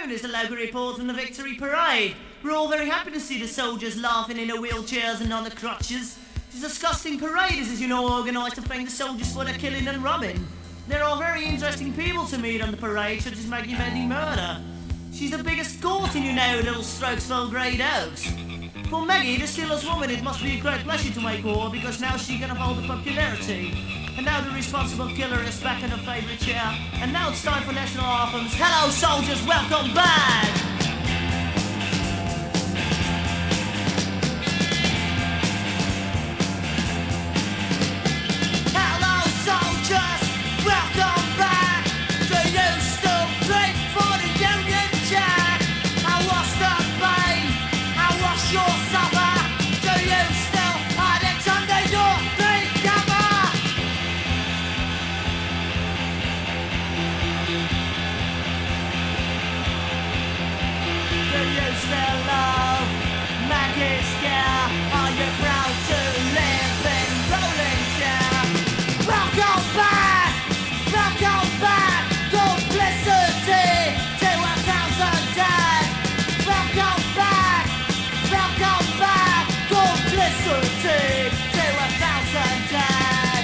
afternoon is the local report from the Victory Parade. We're all very happy to see the soldiers laughing in their wheelchairs and on the crutches. This disgusting parade is, as you know, organised to thank the soldiers for their killing and robbing. There are very interesting people to meet on the parade, such as Maggie Murder. She's the biggest Gorton you know, little Strokesville Grey Oaks. For Maggie, the Steelers woman, it must be a great blessing to make war, because now she can uphold the popularity. And now the responsible killer is back in her favourite chair. And now it's time for national anthems. Hello soldiers, welcome back! Hello soldiers, welcome back! Do you still drink for the Union Jack? How was the pain? How was your supper? Do you still hide it under your big cover? Do you still love Maggie Scare? Are you proud to live in rolling chair? Welcome back! Welcome back! Publicity to 1,000 dead! Welcome back! Welcome back! Publicity to 1,000 dead!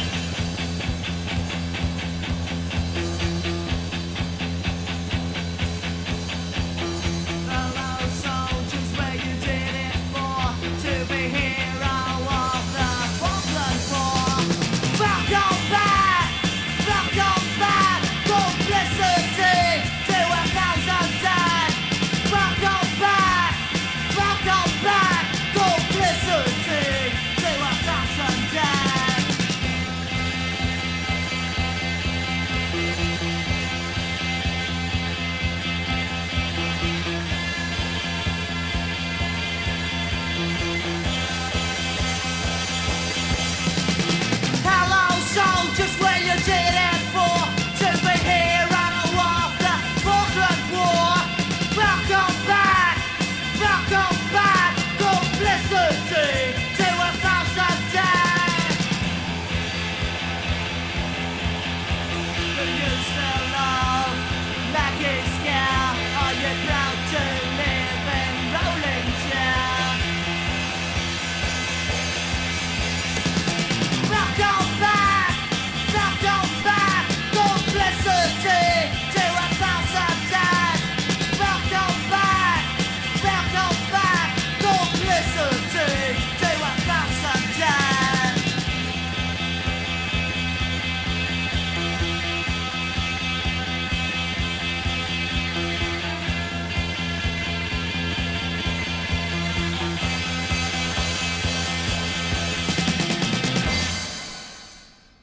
Hello soldiers, where you did it for? To be hero of the Falkland War. Welcome back! Welcome back! Publicity to 1,000 dead! Welcome back! Welcome back! Publicity to 1,000 dead! Hello soldiers, where you did it for? To be hero of the Falkland War. Welcome back! Welcome back! Publicity to 1,000 dead! Do you still love Maggie Scare? Are you proud to